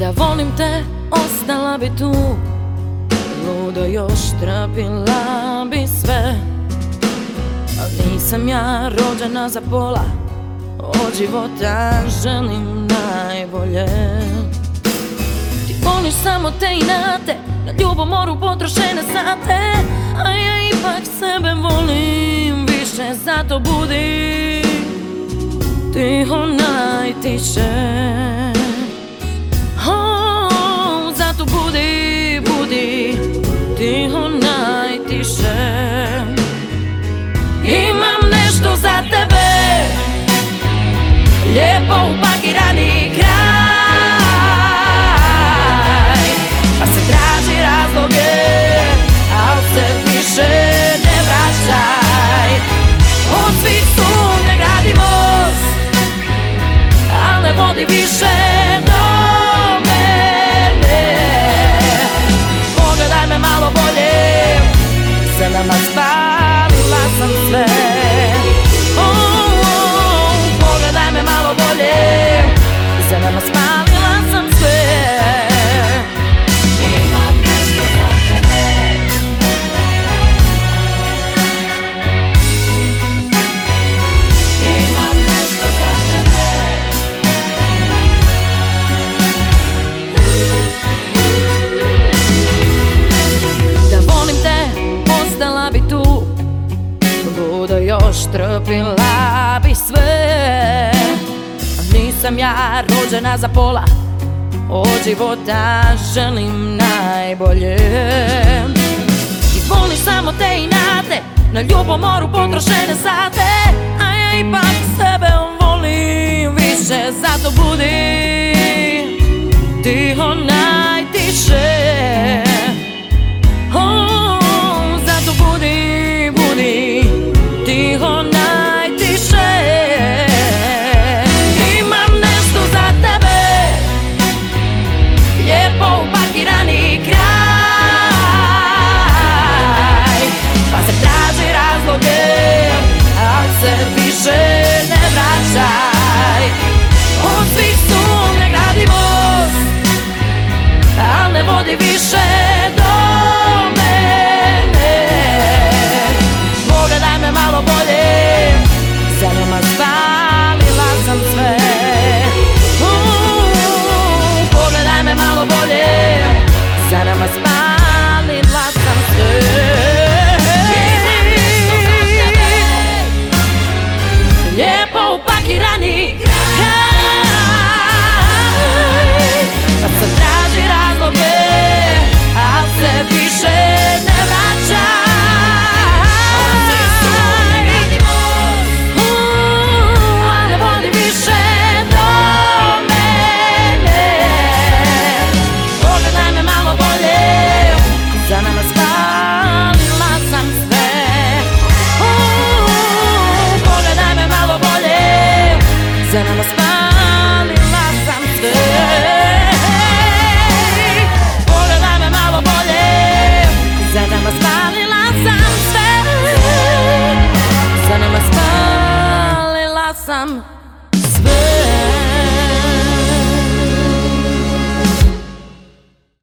Da volim te, ostala bi tu, ludo još trpila bi sve. Al nisam ja rođena za pola, od života želim najbolje. Ti voliš samo te inate, na ljubomoru potrošene sate, a ja ipak sebe volim više, zato budi tiho najtiše. Zato budi, budi tiho najtiše. Imam nešto za tebe, lijepo upakirani kraj, pa se traži razloge, al se više ne vraćaj. Od svih sumnje gradi most, al ne vodi više do mene. Pogledaj me malo bolje, za nama spalila sam sve. Pogledaj me malo bolje, za nama spalila sam sve. Imam nešto za tebe, imam nešto za tebe. Da volim te, ostala bi tu, ludo još trpila bi sve. Nisam ja rođena za pola, od života želim najbolje. Ti voliš samo te inate, na ljubomoru potrošene sate, a ja ipak sebe volim više, zato budi